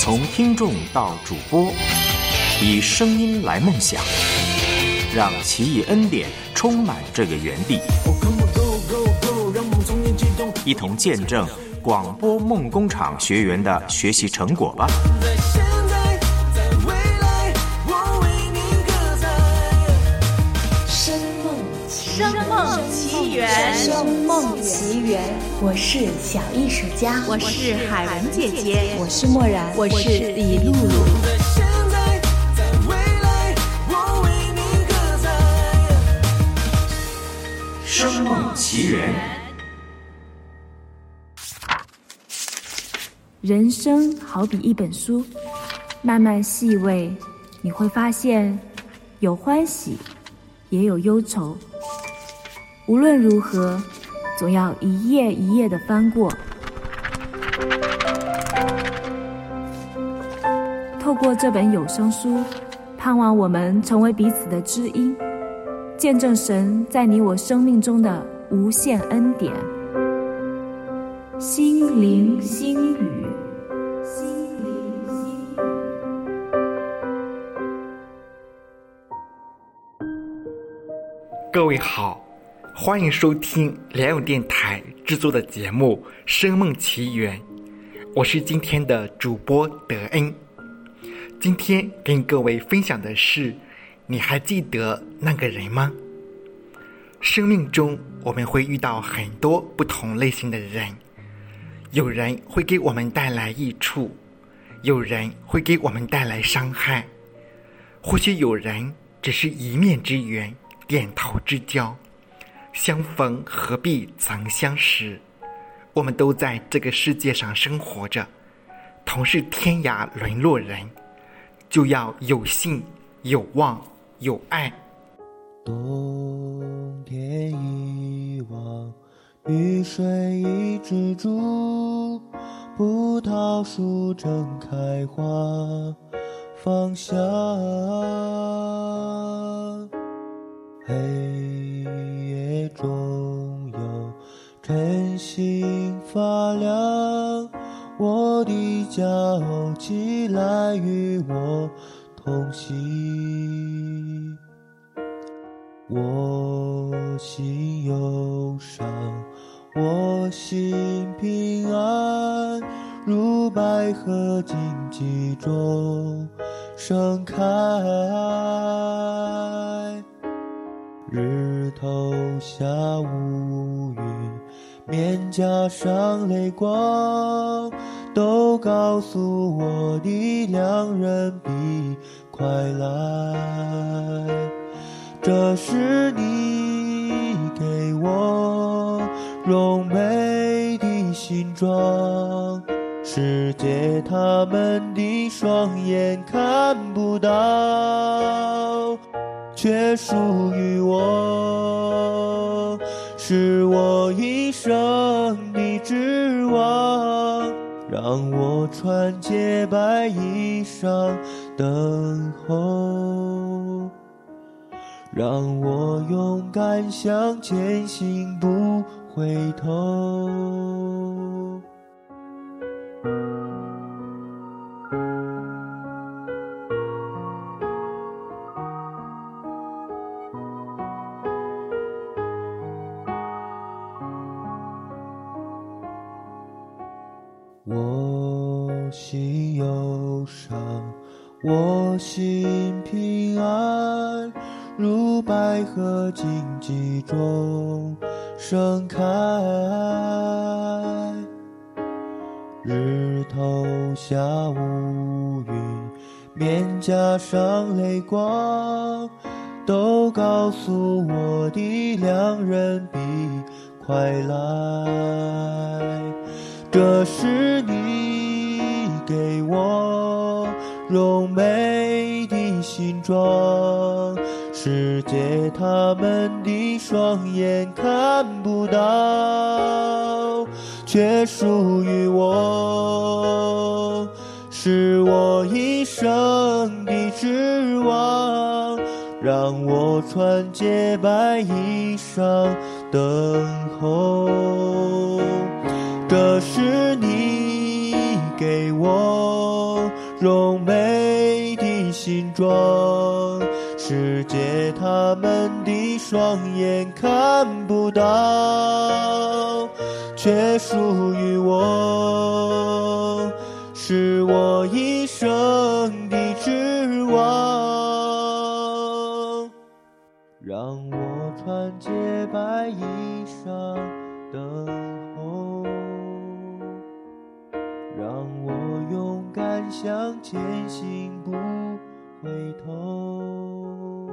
从听众到主播，以声音来梦想，让奇异恩典充满这个园地，一同见证广播梦工厂学员的学习成果吧。 声梦奇缘， 声梦奇缘，我是小艺术家， 我是海文姐姐， 我是默然， 我是李露露。 声梦奇缘。 人生好比一本书，慢慢细味，你会发现有欢喜，也有忧愁。无论如何，总要一页一页地翻过。透过这本有声书，盼望我们成为彼此的知音，见证神在你我生命中的无限恩典。心灵心语，心灵心语。 各位好，欢迎收听良友电台制作的节目《声梦奇缘》，我是今天的主播德恩。今天跟各位分享的是，你还记得那个人吗？生命中我们会遇到很多不同类型的人，有人会给我们带来益处，有人会给我们带来伤害，或许有人只是一面之缘，点头之交，相逢何必曾相识。我们都在这个世界上生活着，同是天涯沦落人，就要有信有望有爱。 冬天一望，雨水一枝竹，葡萄树正开花芳香，黑夜中有晨星发亮，我的家起来与我同行。我心忧伤，我心平安，如百合荆棘中盛开。日头下乌云，面颊上泪光，都告诉我的良人必快来。这是你给我荣美的形状，世界他们的双眼看不到，却属于我，是我一生的指望，让我穿洁白衣裳等候，让我勇敢向前行，不回头。我心忧伤，我心平安，如百合荆棘中盛开。日头下乌云，面颊上泪光，都告诉我的良人必快来。这是你给我荣美的形状，世界他们的双眼看不到，却属于我，是我一生的指望，让我穿洁白衣裳等候。这是你给我柔美的形状，世界他们的双眼看不到，却属于我，是我一生的指望。让我穿洁白衣裳等候，让我勇敢向前行，不回头。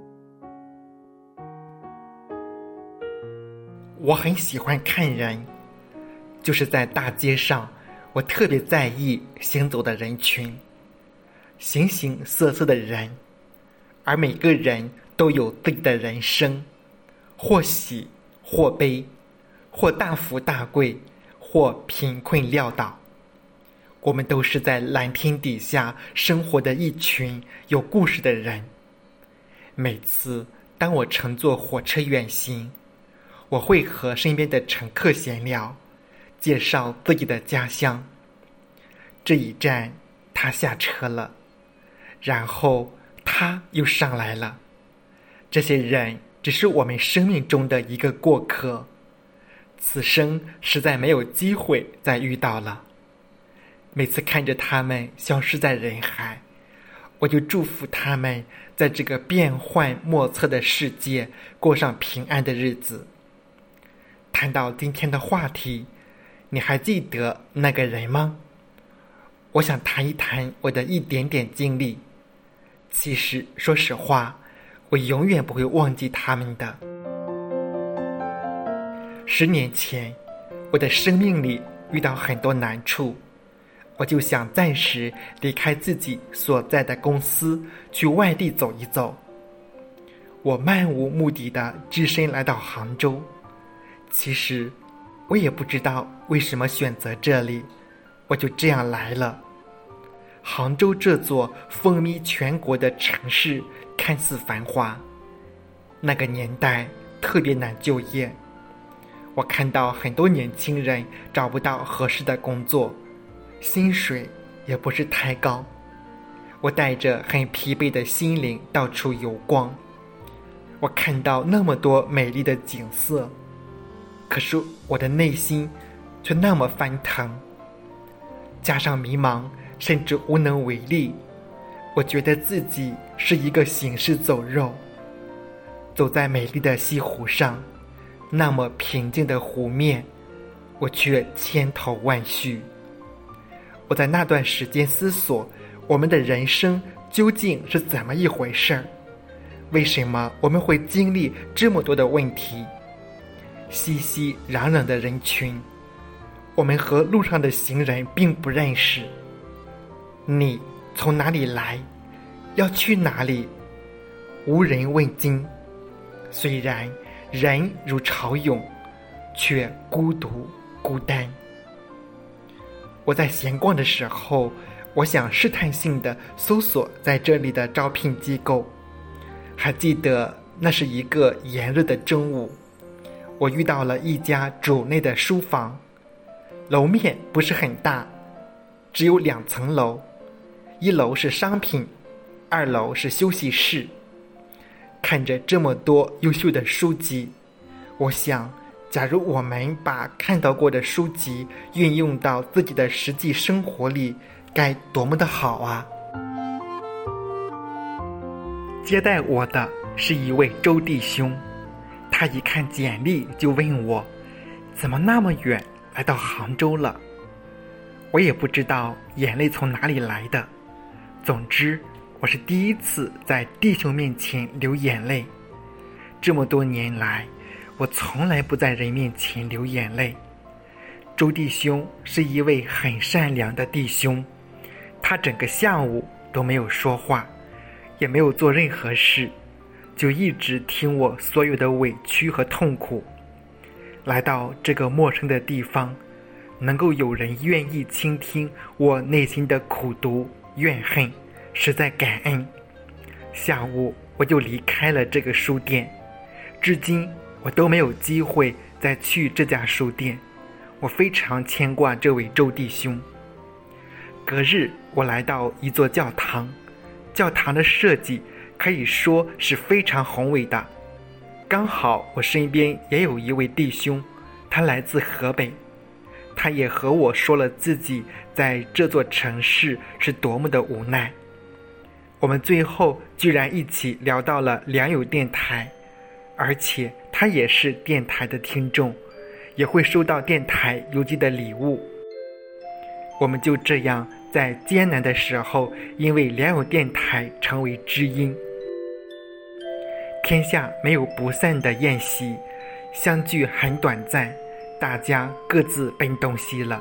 我很喜欢看人，就是在大街上，我特别在意行走的人群，形形色色的人，而每个人都有自己的人生，或喜或悲，或大富大贵，或贫困潦倒。我们都是在蓝天底下生活的一群有故事的人。每次当我乘坐火车远行，我会和身边的乘客闲聊，介绍自己的家乡。这一站他下车了，然后他又上来了。这些人只是我们生命中的一个过客，此生实在没有机会再遇到了。每次看着他们消失在人海，我就祝福他们在这个变幻莫测的世界过上平安的日子。谈到今天的话题，你还记得那个人吗？我想谈一谈我的一点点经历。其实说实话，我永远不会忘记他们的。10年前，我的生命里遇到很多难处，我就想暂时离开自己所在的公司，去外地走一走。我漫无目的地只身来到杭州，其实我也不知道为什么选择这里，我就这样来了。杭州这座风靡全国的城市看似繁华，那个年代特别难就业。我看到很多年轻人找不到合适的工作，薪水也不是太高。我带着很疲惫的心灵到处游逛，我看到那么多美丽的景色，可是我的内心却那么翻腾，加上迷茫，甚至无能为力。我觉得自己是一个行尸走肉，走在美丽的西湖上，那么平静的湖面，我却千头万绪。我在那段时间思索，我们的人生究竟是怎么一回事儿？为什么我们会经历这么多的问题？熙熙攘攘的人群，我们和路上的行人并不认识。你从哪里来？要去哪里？无人问津。虽然人如潮涌，却孤独孤单。我在闲逛的时候，我想试探性地搜索在这里的招聘机构。还记得那是一个炎热的中午，我遇到了一家主内的书房，楼面不是很大，只有2层楼，1楼是商品，2楼是休息室。看着这么多优秀的书籍，我想，假如我们把看到过的书籍运用到自己的实际生活里，该多么的好啊！接待我的是一位周弟兄，他一看简历就问我，怎么那么远来到杭州了？我也不知道眼泪从哪里来的，总之我是第一次在弟兄面前流眼泪。这么多年来，我从来不在人面前流眼泪。周弟兄是一位很善良的弟兄，他整个下午都没有说话，也没有做任何事，就一直听我所有的委屈和痛苦。来到这个陌生的地方，能够有人愿意倾听我内心的苦毒怨恨，实在感恩。下午我就离开了这个书店，至今我都没有机会再去这家书店。我非常牵挂这位周弟兄。 隔日我来到一座教堂，教堂的设计可以说是非常宏伟的。刚好我身边也有一位弟兄，他来自河北，他也和我说了自己在这座城市是多么的无奈。我们最后居然一起聊到了良友电台，而且他也是电台的听众，也会收到电台邮寄的礼物。我们就这样在艰难的时候，因为良友电台成为知音。天下没有不散的宴席，相聚很短暂，大家各自奔东西了。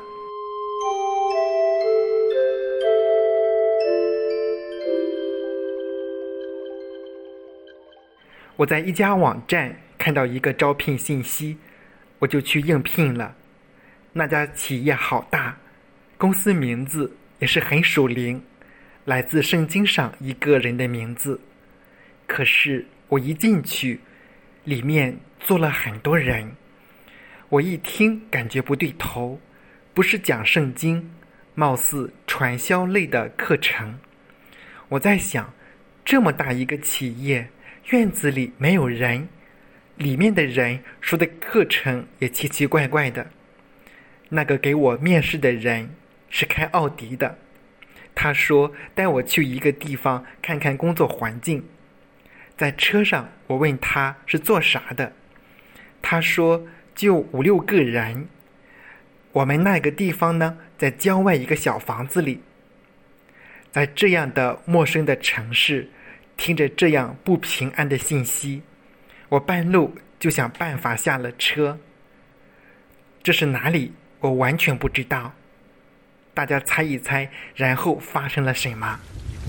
我在一家网站看到一个招聘信息，我就去应聘了。那家企业好大，公司名字也是很属灵，来自圣经上一个人的名字。可是我一进去，里面坐了很多人，我一听感觉不对头，不是讲圣经，貌似传销类的课程。我在想，这么大一个企业，院子里没有人，里面的人说的课程也奇奇怪怪的。那个给我面试的人是开奥迪的，他说带我去一个地方看看工作环境。在车上我问他是做啥的，他说就5-6个人，我们那个地方呢在郊外一个小房子里。在这样的陌生的城市，听着这样不平安的信息，我半路就想办法下了车。这是哪里？我完全不知道。大家猜一猜，然后发生了什么？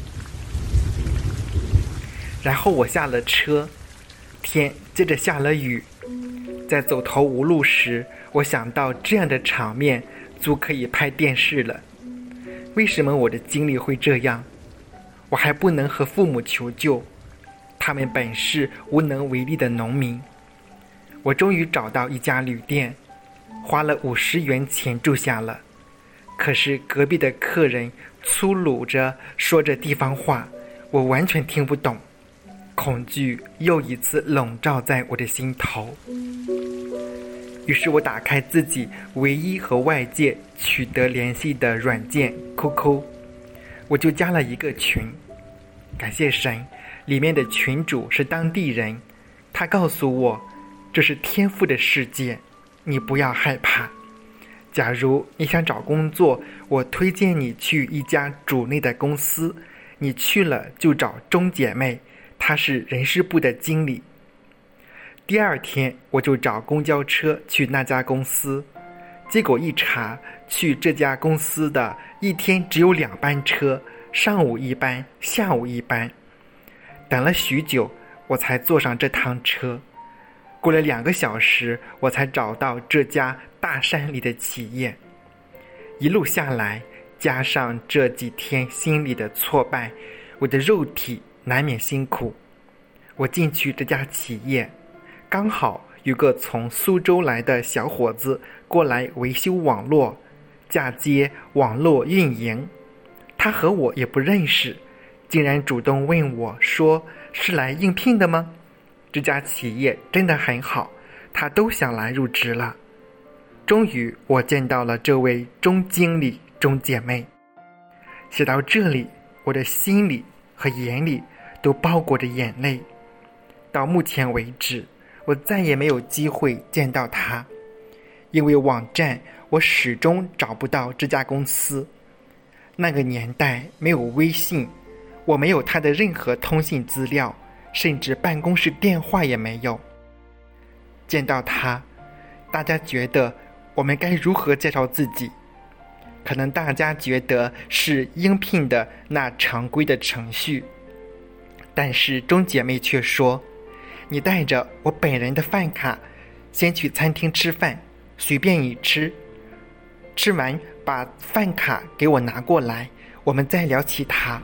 然后我下了车，天接着下了雨。在走投无路时，我想到这样的场面足可以拍电视了。为什么我的经历会这样？我还不能和父母求救，他们本是无能为力的农民。我终于找到一家旅店，花了50元钱住下了。可是隔壁的客人粗鲁着说着地方话，我完全听不懂。恐惧又一次笼罩在我的心头。于是我打开自己唯一和外界取得联系的软件 QQ， 我就加了一个群。感谢神，里面的群主是当地人，他告诉我，这是天父的世界，你不要害怕。假如你想找工作，我推荐你去一家主内的公司，你去了就找钟姐妹，她是人事部的经理。第二天我就找公交车去那家公司，结果一查，去这家公司的一天只有2班车，上午一班，下午一班。等了许久，我才坐上这趟车。过了2个小时，我才找到这家大山里的企业。一路下来，加上这几天心里的挫败，我的肉体难免辛苦。我进去这家企业，刚好有个从苏州来的小伙子过来维修网络，嫁接网络运营。他和我也不认识，竟然主动问我说，是来应聘的吗？这家企业真的很好，他都想来入职了。终于我见到了这位钟经理、钟姐妹。写到这里，我的心里和眼里都包裹着眼泪。到目前为止，我再也没有机会见到她，因为网站我始终找不到这家公司。那个年代没有微信，我没有她的任何通信资料，甚至办公室电话也没有。见到她，大家觉得我们该如何介绍自己？可能大家觉得是应聘的那常规的程序，但是钟姐妹却说，你带着我本人的饭卡，先去餐厅吃饭，随便你吃，吃完把饭卡给我拿过来，我们再聊其他。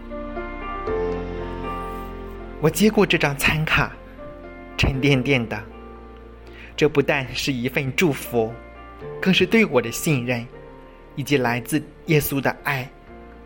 我接过这张餐卡，沉甸甸的，这不但是一份祝福，更是对我的信任，以及来自耶稣的爱。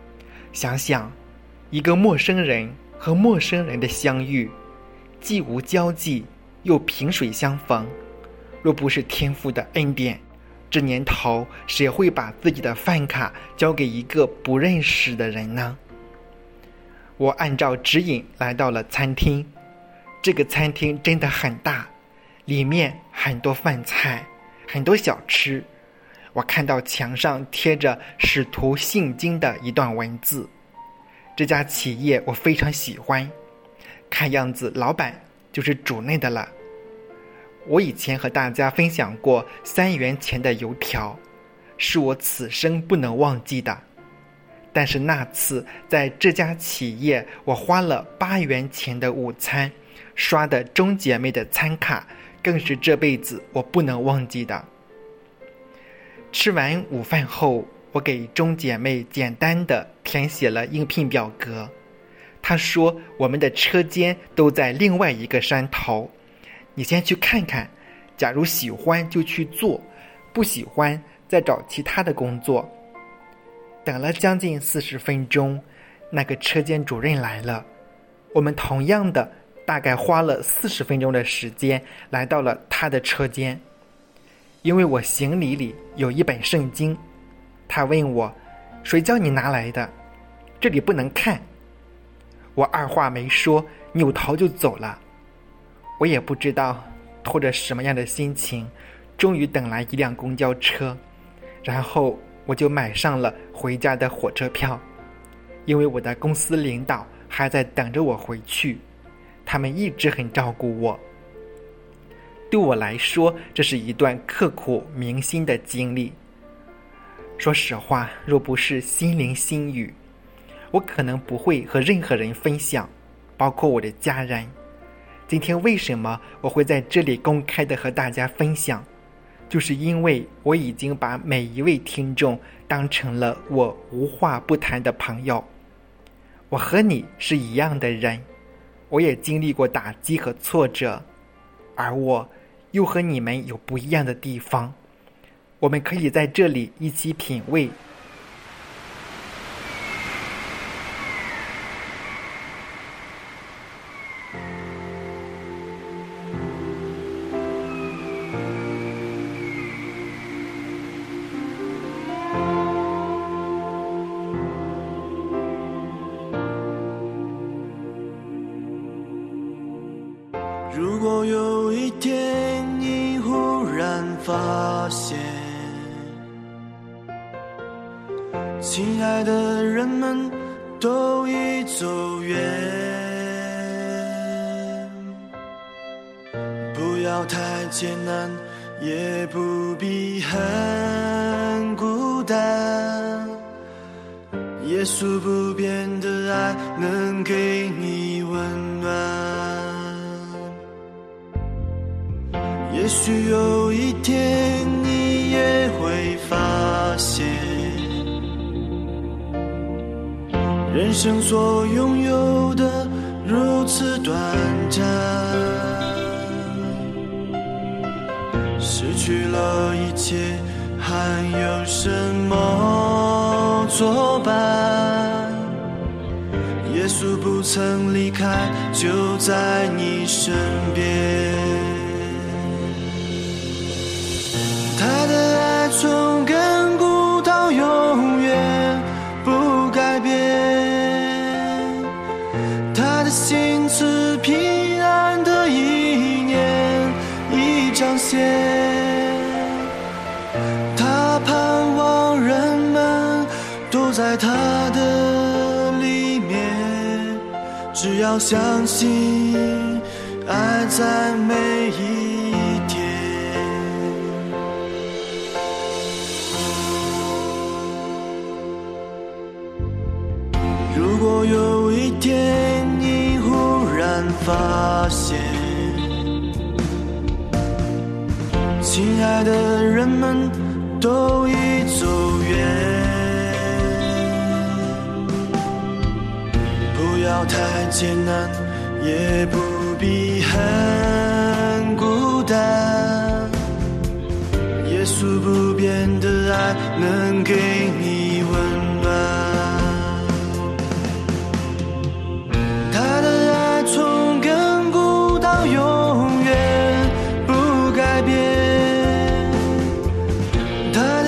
想想，一个陌生人和陌生人的相遇，既无交际，又萍水相逢。若不是天父的恩典，这年头谁会把自己的饭卡交给一个不认识的人呢？我按照指引来到了餐厅，这个餐厅真的很大，里面很多饭菜，很多小吃。我看到墙上贴着使徒信经的一段文字。这家企业我非常喜欢，看样子老板就是主内的了。我以前和大家分享过3元钱的油条，是我此生不能忘记的。但是那次在这家企业，我花了8元钱的午餐，刷的钟姐妹的餐卡，更是这辈子我不能忘记的。吃完午饭后，我给钟姐妹简单的填写了应聘表格。她说我们的车间都在另外一个山头，你先去看看，假如喜欢就去做，不喜欢再找其他的工作。等了将近40分钟，那个车间主任来了。我们同样的大概花了40分钟的时间来到了他的车间。因为我行李里有一本圣经，他问我，谁叫你拿来的？这里不能看。我二话没说，扭头就走了。我也不知道拖着什么样的心情，终于等来一辆公交车，然后我就买上了回家的火车票。因为我的公司领导还在等着我回去，他们一直很照顾我。对我来说，这是一段刻骨铭心的经历。说实话，若不是心灵心语，我可能不会和任何人分享，包括我的家人。今天为什么我会在这里公开的和大家分享，就是因为我已经把每一位听众当成了我无话不谈的朋友。我和你是一样的人，我也经历过打击和挫折，而我又和你们有不一样的地方。我们可以在这里一起品味。 如果有一天你忽然发现，亲爱的人们都已走远，不要太艰难，也不必很孤单。耶稣不变的爱能给你温暖。也许有一天你也会发现，人生所拥有的如此短暂，失去了一切还有什么作伴？耶稣不曾离开，就在你身边。他的爱从亘古到永远不改变，他的心赐平安的意念已彰显，他盼望人们都在他的里面，只要相信爱在每一天。如果有一天你忽然发现，亲爱的人们都已走远，不要太艰难，也不必很孤单。耶稣不变的爱能给你温暖。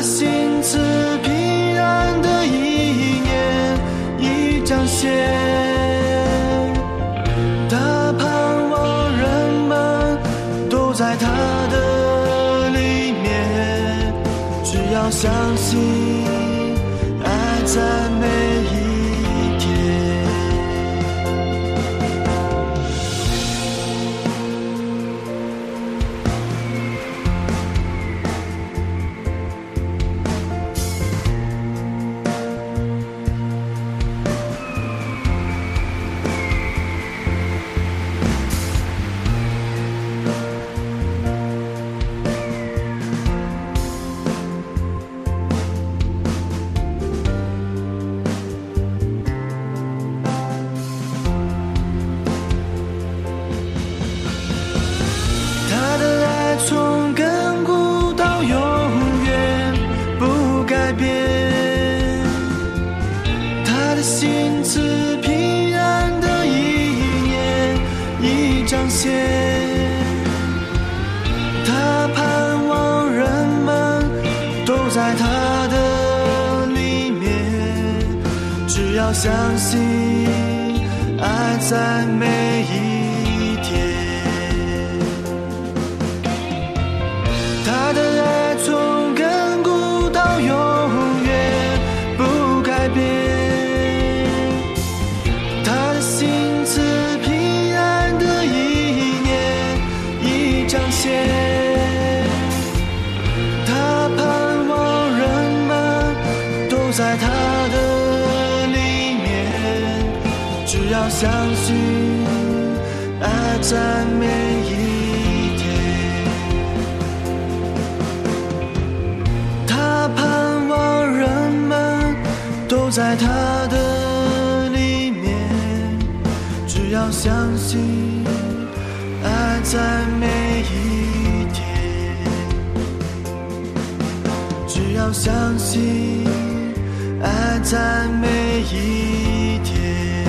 的心赐平安的意念已彰显，他盼望人们都在他的里面，只要相信爱在每一天。心赐平安的意念已彰显，他盼望人们都在他的里面，只要相信爱在每一天，他的爱从亘古到永远不改变，心赐平安的意念已彰显，他盼望人们都在他的里面，只要相信爱在每一天，他盼望人们都在他的里面，只要相信爱在每一天，只要相信爱在每一天。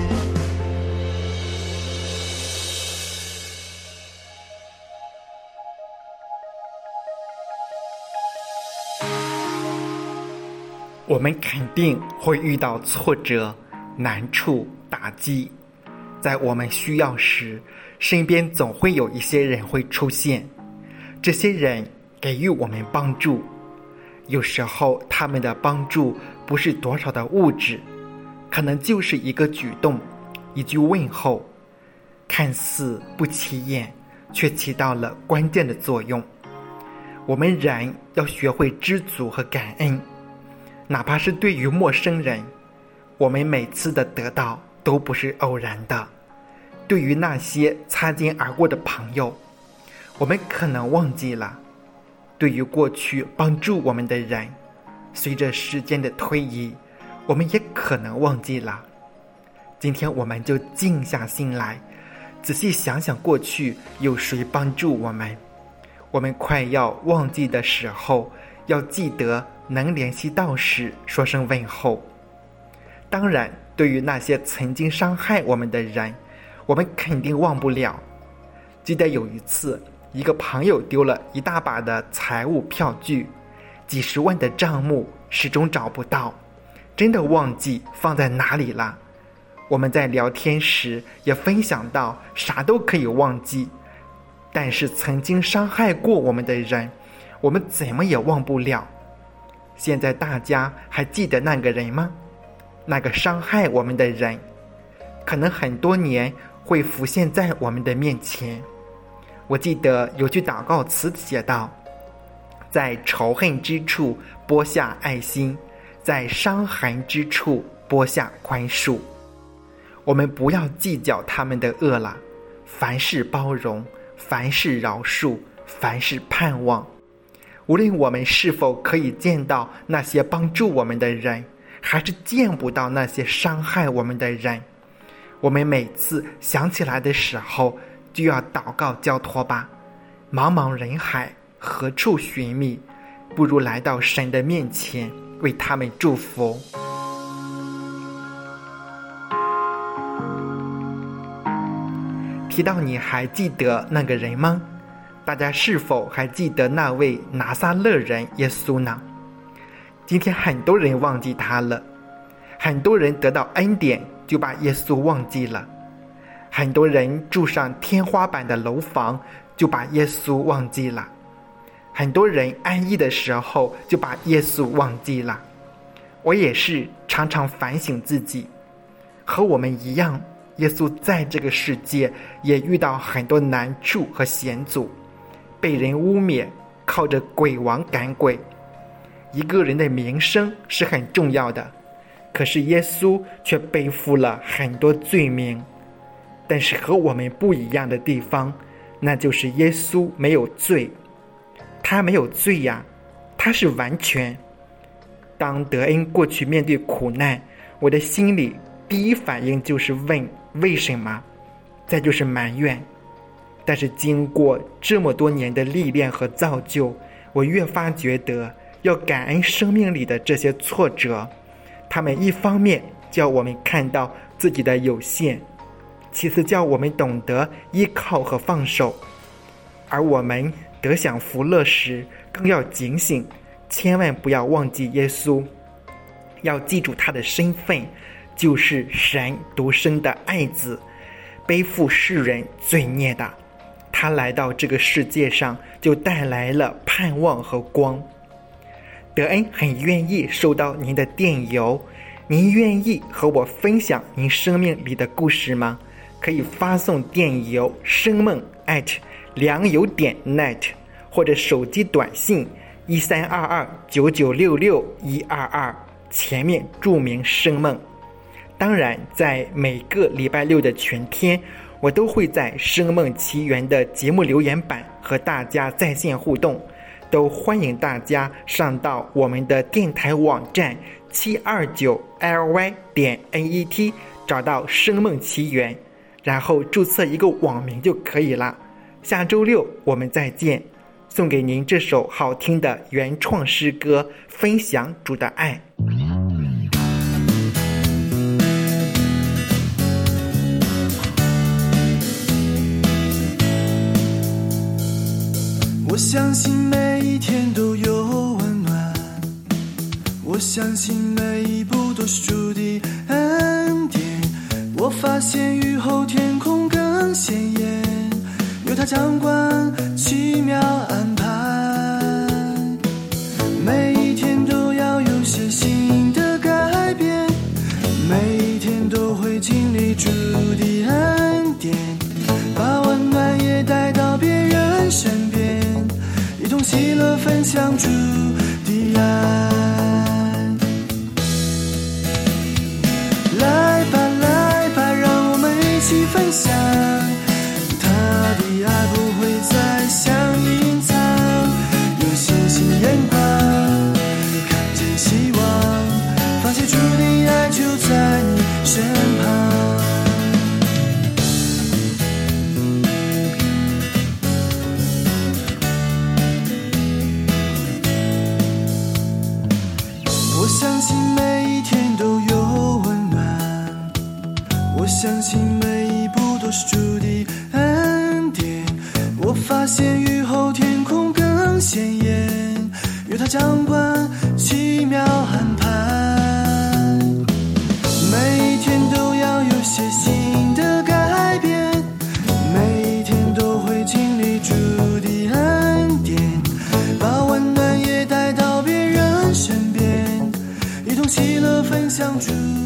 我们肯定会遇到挫折、难处、打击，在我们需要时，身边总会有一些人会出现，这些人给予我们帮助，有时候他们的帮助不是多少的物质，可能就是一个举动，一句问候，看似不起眼，却起到了关键的作用。我们人要学会知足和感恩，哪怕是对于陌生人，我们每次的得到都不是偶然的。对于那些擦肩而过的朋友，我们可能忘记了；对于过去帮助我们的人，随着时间的推移，我们也可能忘记了。今天我们就静下心来，仔细想想过去有谁帮助我们。我们快要忘记的时候，要记得能联系到时说声问候。当然，对于那些曾经伤害我们的人，我们肯定忘不了。记得有一次，一个朋友丢了一大把的财务票据，几十万的账目始终找不到，真的忘记放在哪里了。我们在聊天时也分享到，啥都可以忘记，但是曾经伤害过我们的人，我们怎么也忘不了。现在大家还记得那个人吗？那个伤害我们的人，可能很多年会浮现在我们的面前。我记得有句祷告词写道，在仇恨之处播下爱心，在伤痕之处播下宽恕。我们不要计较他们的恶了，凡事包容，凡事饶恕，凡事盼望。无论我们是否可以见到那些帮助我们的人，还是见不到那些伤害我们的人，我们每次想起来的时候，就要祷告交托吧。茫茫人海，何处寻觅？不如来到神的面前，为他们祝福。提到你还记得那个人吗？大家是否还记得那位拿撒勒人耶稣呢？ 今天很多人忘记他了，很多人得到恩典就把耶稣忘记了，很多人住上天花板的楼房就把耶稣忘记了，很多人安逸的时候就把耶稣忘记了。我也是常常反省自己，和我们一样，耶稣在这个世界也遇到很多难处和险阻，被人污蔑，靠着鬼王赶鬼。一个人的名声是很重要的，可是耶稣却背负了很多罪名。但是和我们不一样的地方，那就是耶稣没有罪。他没有罪呀，他是完全。当德恩过去面对苦难，我的心里第一反应就是问为什么，再就是埋怨。但是经过这么多年的历练和造就，我越发觉得要感恩生命里的这些挫折，他们一方面叫我们看到自己的有限，其次叫我们懂得依靠和放手。而我们得享福乐时，更要警醒，千万不要忘记耶稣，要记住他的身份，就是神独生的爱子，背负世人罪孽的。他来到这个世界上，就带来了盼望和光。德恩很愿意收到您的电邮，您愿意和我分享您生命里的故事吗？可以发送电邮生梦良友.net， 或者手机短信132299662122，前面注明生梦。当然，在每个礼拜六的全天，我都会在生梦奇缘的节目留言板和大家在线互动，都欢迎大家上到我们的电台网站729ly.net 找到生梦奇缘，然后注册一个网名就可以了。下周六我们再见，送给您这首好听的原创诗歌，分享主的爱。 我相信每一天都有温暖，我相信每一步都是主的恩典。我发现雨后天空更鲜艳，有他掌管奇妙安排。每一天都要有些新的改变，每一天都会经历主的恩典，把温暖也带到别人身边，一同喜乐分享主的爱。来吧来吧，让我们一起分享，他的爱不会再像隐藏，用星星眼光看见希望，发现主的爱就在你身旁。我相信每一天都有温暖，我相信每一步都是主的恩典。我发现雨后天空更鲜艳，有他掌管奇妙安排。每一天都要有些新的改变，每一天都会经历主的恩典，把温暖也带到别人身边，一同喜乐分享主